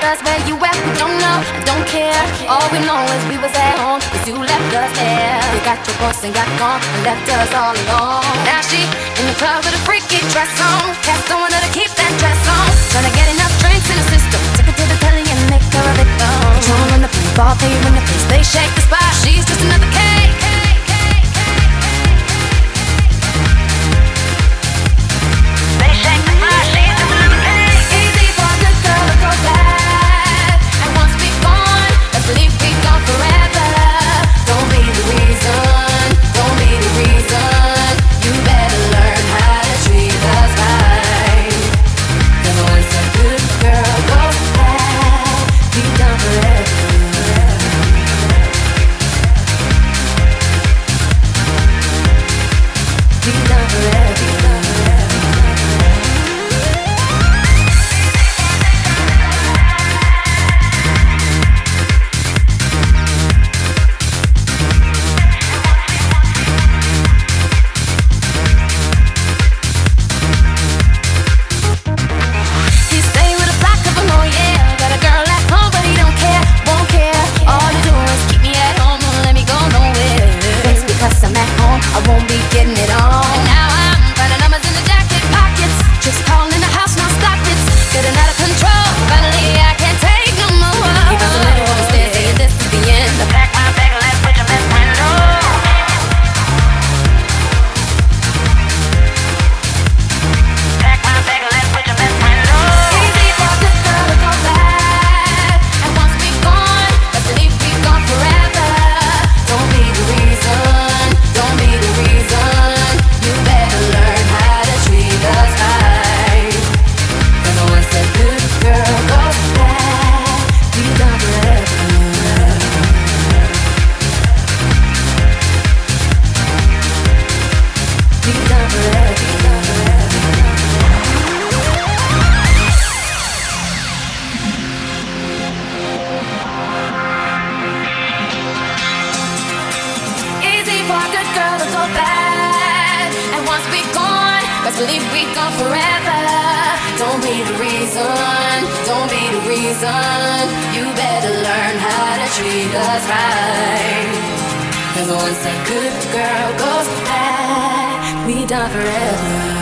us, where you at? We don't know, I don't care. All we know is we was at home, cause you left us there. You got your boss and got gone, and left us all alone. Now she in the club with a freaky dress on. Cats don't want her to keep that dress on. Trying to get enough drinks in the system. Take her to the telly and make her a victim. Control on the play, ball player in the place. They shake the spot, she's just another cake. Believe we gone forever. Don't be the reason, don't be the reason. You better learn how to treat us right. Cause once a good girl goes bad, we done forever.